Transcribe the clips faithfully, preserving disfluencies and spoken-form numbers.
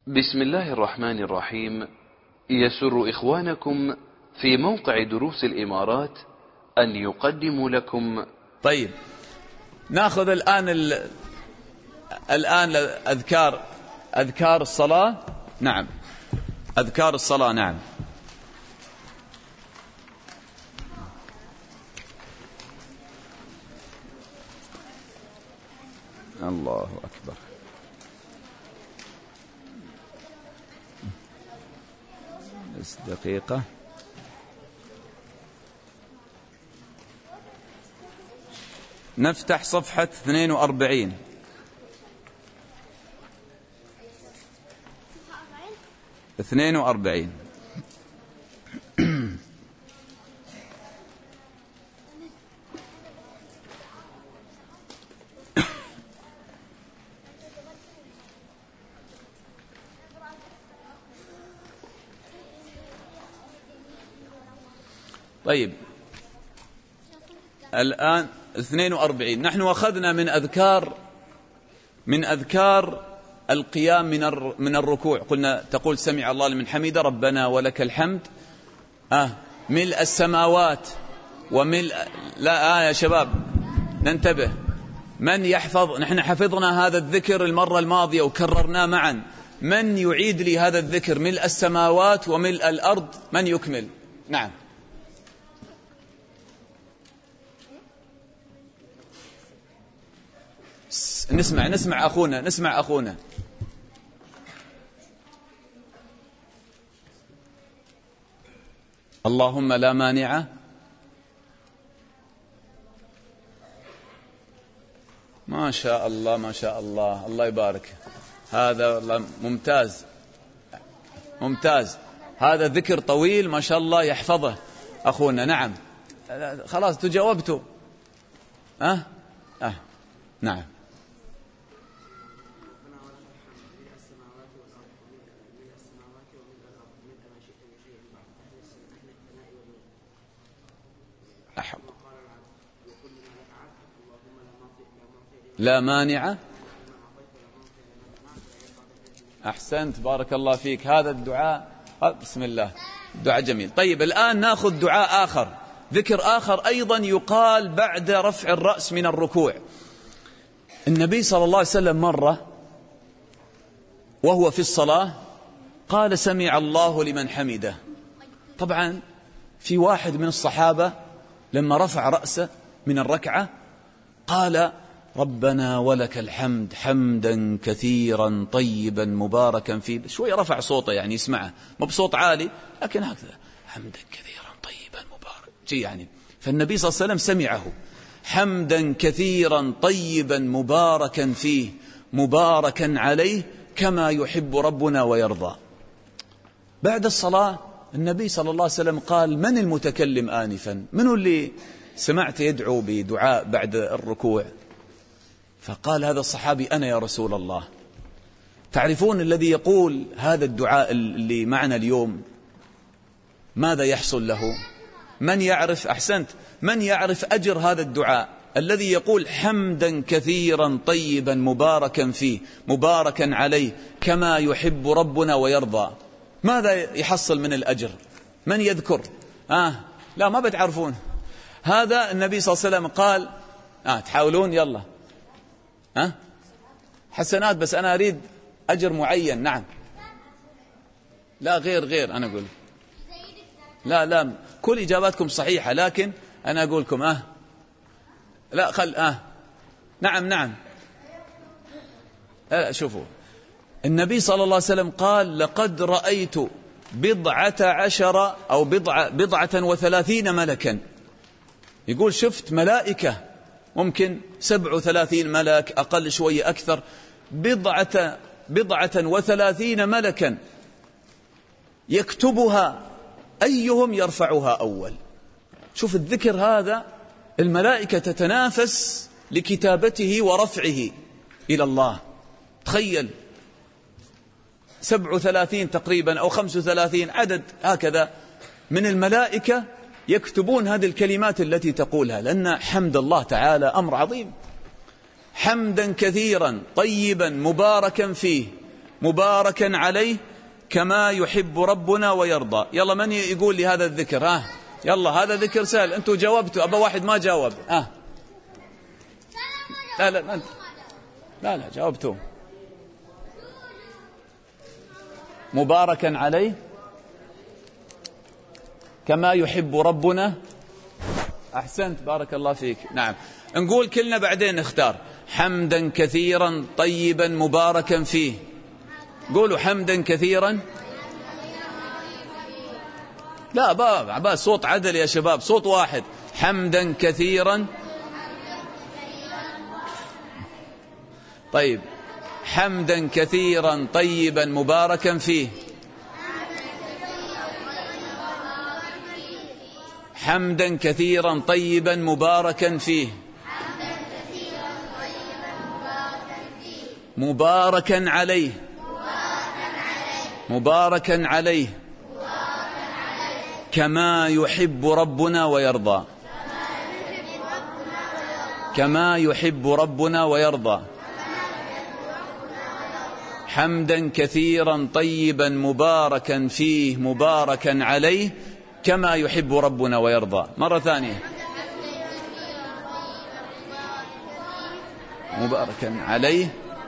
بسم الله الرحمن الرحيم. يسر إخوانكم في موقع دروس الإمارات أن يقدموا لكم. طيب ناخذ الآن ال... الآن أذكار أذكار الصلاة. نعم أذكار الصلاة. نعم الله أكبر. بس دقيقة. نفتح صفحة اثنين وأربعين. اثنين وأربعين. طيب الآن اثنين وأربعين. نحن أخذنا من أذكار من أذكار القيام من من الركوع. قلنا تقول سمع الله لمن حمده ربنا ولك الحمد آه ملء السماوات وملء لا آه يا شباب ننتبه. من يحفظ؟ نحن حفظنا هذا الذكر المرة الماضية وكررناه معا. من يعيد لي هذا الذكر؟ ملء السماوات وملء الأرض. من يكمل؟ نعم نسمع نسمع أخونا نسمع أخونا. اللهم لا مانع. ما شاء الله ما شاء الله الله يبارك. هذا ممتاز ممتاز. هذا ذكر طويل ما شاء الله يحفظه أخونا. نعم خلاص تجاوبتوا. أه أه نعم أحب. لا مانع. أحسنت بارك الله فيك. هذا الدعاء بسم الله دعاء جميل. طيب الآن نأخذ دعاء آخر، ذكر آخر أيضا يقال بعد رفع الرأس من الركوع. النبي صلى الله عليه وسلم مرة وهو في الصلاة قال سمع الله لمن حمده. طبعا في واحد من الصحابة لما رفع رأسه من الركعة قال ربنا ولك الحمد حمدا كثيرا طيبا مباركا فيه. شوي رفع صوته يعني يسمعه مو بصوت عالي لكن هكذا حمدا كثيرا طيبا مبارك شيء يعني. فالنبي صلى الله عليه وسلم سمعه حمدا كثيرا طيبا مباركا فيه مباركا عليه كما يحب ربنا ويرضى. بعد الصلاة النبي صلى الله عليه وسلم قال من المتكلم آنفا؟ من اللي سمعت يدعو بدعاء بعد الركوع؟ فقال هذا الصحابي أنا يا رسول الله. تعرفون الذي يقول هذا الدعاء اللي معنا اليوم ماذا يحصل له؟ من يعرف؟ أحسنت. من يعرف أجر هذا الدعاء الذي يقول حمدا كثيرا طيبا مباركا فيه مباركا عليه كما يحب ربنا ويرضى؟ ماذا يحصل من الأجر؟ من يذكر؟ آه لا ما بتعرفون. هذا النبي صلى الله عليه وسلم قال آه تحاولون يلا ها آه؟ حسنات بس أنا أريد أجر معين. نعم لا غير غير أنا أقول لا لا كل إجاباتكم صحيحة لكن أنا أقول لكم آه لا خل آه نعم نعم لا شوفوا النبي صلى الله عليه وسلم قال لقد رأيت بضعة عشر أو بضعة, بضعة وثلاثين ملكا. يقول شفت ملائكة ممكن سبع وثلاثين ملك أقل شوية أكثر بضعة, بضعة وثلاثين ملكا يكتبها أيهم يرفعها أول. شوف الذكر هذا الملائكة تتنافس لكتابته ورفعه إلى الله. تخيل سبع وثلاثين تقريبا أو خمس وثلاثين عدد هكذا من الملائكة يكتبون هذه الكلمات التي تقولها، لأن حمد الله تعالى أمر عظيم. حمدا كثيرا طيبا مباركا فيه مباركا عليه كما يحب ربنا ويرضى. يلا من يقول لي هذا الذكر؟ ها يلا، هذا ذكر سهل، أنتوا جاوبتوا، أبا واحد ما جاوب. ها لا لا لا لا, لا جاوبتوا. مباركا عليه كما يحب ربنا. أحسنت بارك الله فيك. نعم، نقول كلنا بعدين نختار. حمدا كثيرا طيبا مباركا فيه. قولوا حمدا كثيرا. لا باب عباس، صوت عدل يا شباب، صوت واحد. حمدا كثيرا. طيب، حمدا كثيرا طيبا مباركا فيه. حمدا كثيرا طيبا مباركا فيه. مباركا عليه. مباركا عليه كما يحب ربنا ويرضى. كما يحب ربنا ويرضى. حمدا كثيرا طيبا مباركا فيه مباركا عليه كما يحب ربنا ويرضى. مرة ثانية. مباركا عليه.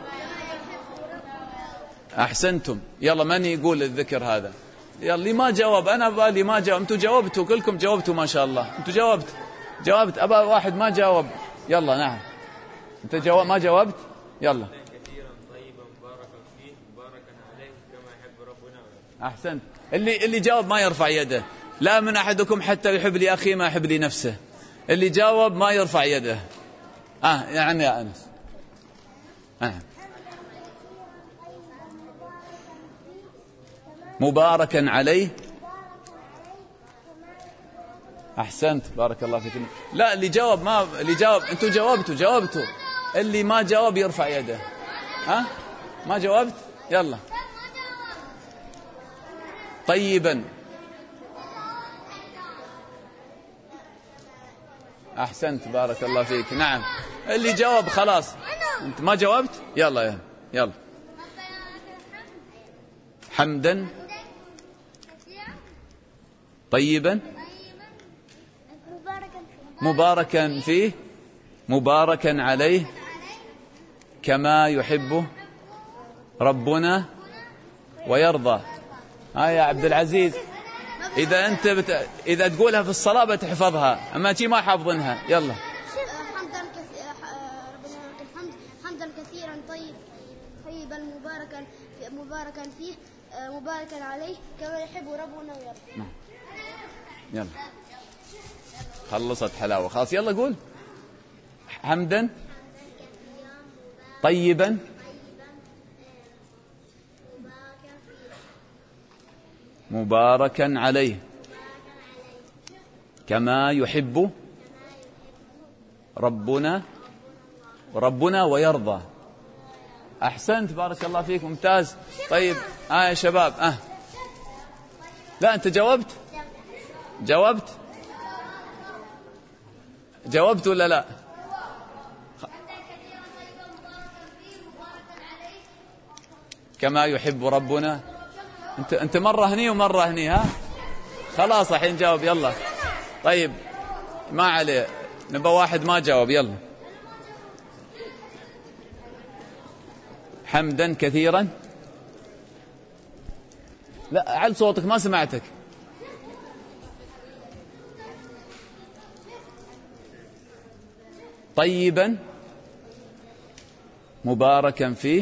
أحسنتم. يلا من يقول الذكر هذا؟ يلا اللي ما جاوب، أنا بالي ما جاوب. أنتوا جاوبتوا كلكم، جاوبتوا ما شاء الله. أنتوا جاوبت جاوبت أبا واحد ما جاوب. يلا نعم، أنت جاوب ما جاوبت. يلا. أحسنت. اللي اللي جاوب ما يرفع يده. لا من أحدكم حتى يحب لي أخي ما يحب لي نفسه. اللي جاوب ما يرفع يده. آه يعني يا أنس. آه. مباركا عليه. أحسنت بارك الله فيك. لا اللي جاوب ما اللي جاوب أنتوا جاوبتوا جاوبتوا. اللي ما جاوب يرفع يده. ها أه؟ ما جاوبت. يلا. طيبا. أحسنت بارك الله فيك. نعم، اللي جاوب خلاص. أنت ما جاوبت. يلا يلا يلا. حمدا طيبا مباركا فيه مباركا عليه كما يحبه ربنا ويرضى. ها يا عبد العزيز، إذا أنت بت... إذا تقولها في الصلاة بتحفظها، أما تي ما حافظنها. يلا. حمدا كثيرا حمدا كثيرا طيب طيبا مباركا مباركا فيه مباركا عليه كما يحب ربنا ويرضى. يلا خلصت حلاوة خلاص. يلا قول. حمدا طيبا مباركا عليه كما يحب ربنا ربنا ويرضى. أحسنت بارك الله فيك، ممتاز. طيب آه يا شباب. آه لا أنت جاوبت جاوبت جاوبت ولا لا؟ كما يحب ربنا. انت انت مره هني ومره هني. ها خلاص الحين جاوب. يلا. طيب ما عليه، نبى واحد ما جاوب. يلا. حمدا كثيرا. لا عل صوتك ما سمعتك. طيبا مباركا فيه.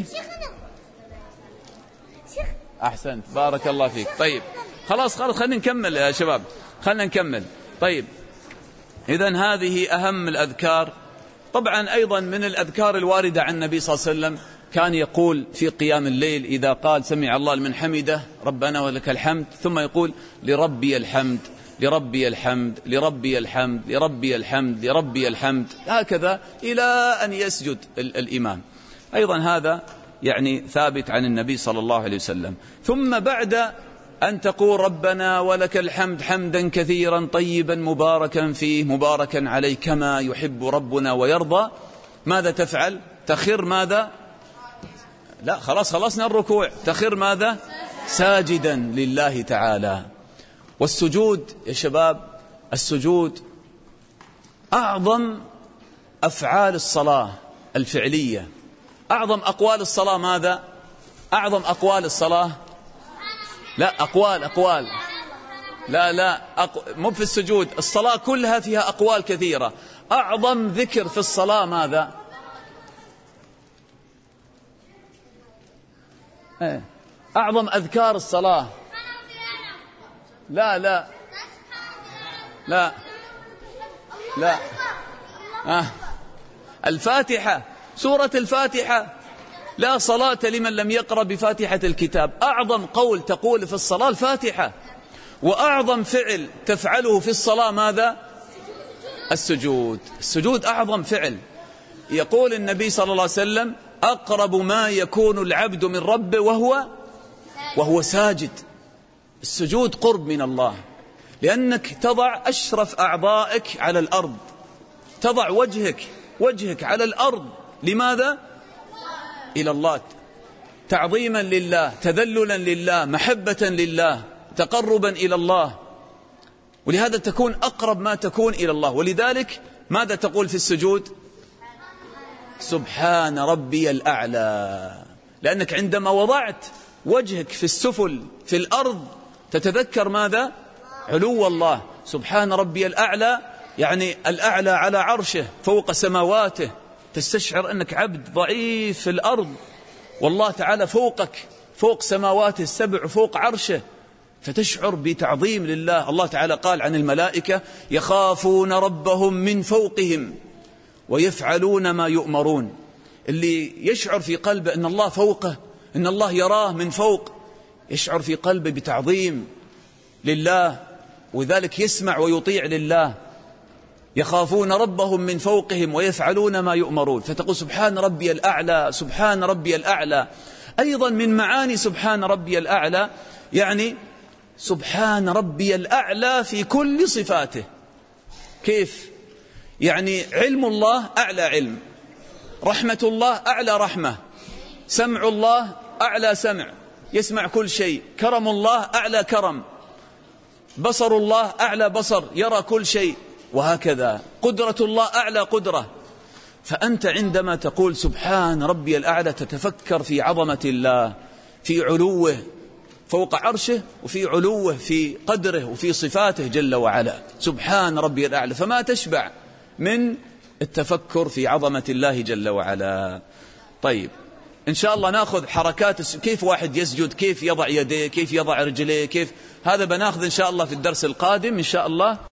أحسنت بارك الله فيك. طيب خلاص خلاص خلينا نكمل يا شباب، خلينا نكمل. طيب إذن هذه أهم الأذكار. طبعا أيضا من الأذكار الواردة عن النبي صلى الله عليه وسلم كان يقول في قيام الليل إذا قال سمع الله لمن حمده ربنا ولك الحمد، ثم يقول لربي الحمد لربي الحمد لربي الحمد لربي الحمد لربي الحمد، هكذا إلى أن يسجد الإمام. أيضا هذا يعني ثابت عن النبي صلى الله عليه وسلم. ثم بعد أن تقول ربنا ولك الحمد حمدا كثيرا طيبا مباركا فيه مباركا عليه كما يحب ربنا ويرضى، ماذا تفعل؟ تخر ماذا؟ لا خلاص خلصنا الركوع، تخر ماذا؟ ساجدا لله تعالى. والسجود يا شباب، السجود أعظم أفعال الصلاة الفعلية. أعظم أقوال الصلاة ماذا؟ أعظم أقوال الصلاة، لا أقوال أقوال لا لا أق... مو في السجود، الصلاة كلها فيها أقوال كثيرة. أعظم ذكر في الصلاة ماذا؟ أعظم أذكار الصلاة، لا لا لا لا آه. الفاتحة، سورة الفاتحة، لا صلاة لمن لم يقرأ بفاتحة الكتاب. أعظم قول تقول في الصلاة الفاتحة. وأعظم فعل تفعله في الصلاة ماذا؟ السجود. السجود أعظم فعل. يقول النبي صلى الله عليه وسلم: أقرب ما يكون العبد من ربه وهو وهو ساجد. السجود قرب من الله، لأنك تضع أشرف أعضائك على الأرض، تضع وجهك وجهك على الأرض. لماذا؟ إلى الله، تعظيما لله، تذللا لله، محبة لله، تقربا إلى الله. ولهذا تكون أقرب ما تكون إلى الله. ولذلك ماذا تقول في السجود؟ سبحان ربي الأعلى. لأنك عندما وضعت وجهك في السفل في الأرض تتذكر ماذا؟ علو الله. سبحان ربي الأعلى يعني الأعلى على عرشه فوق سماواته. تستشعر أنك عبد ضعيف في الأرض، والله تعالى فوقك، فوق سماواته السبع، فوق عرشه، فتشعر بتعظيم لله. الله تعالى قال عن الملائكة: يخافون ربهم من فوقهم ويفعلون ما يؤمرون. اللي يشعر في قلبه أن الله فوقه، أن الله يراه من فوق، يشعر في قلبه بتعظيم لله، وذلك يسمع ويطيع لله. يخافون ربهم من فوقهم ويفعلون ما يؤمرون. فتقول سبحان ربي الأعلى، سبحان ربي الأعلى. أيضا من معاني سبحان ربي الأعلى يعني سبحان ربي الأعلى في كل صفاته. كيف؟ يعني علم الله أعلى علم، رحمة الله أعلى رحمة، سمع الله أعلى سمع، يسمع كل شيء، كرم الله أعلى كرم، بصر الله أعلى بصر، يرى كل شيء، وهكذا قدرة الله أعلى قدرة. فأنت عندما تقول سبحان ربي الأعلى تتفكر في عظمة الله، في علوه فوق عرشه، وفي علوه في قدره وفي صفاته جل وعلا. سبحان ربي الأعلى، فما تشبع من التفكر في عظمة الله جل وعلا. طيب إن شاء الله نأخذ حركات كيف واحد يسجد، كيف يضع يديه، كيف يضع رجليه، كيف هذا بناخذ إن شاء الله في الدرس القادم إن شاء الله.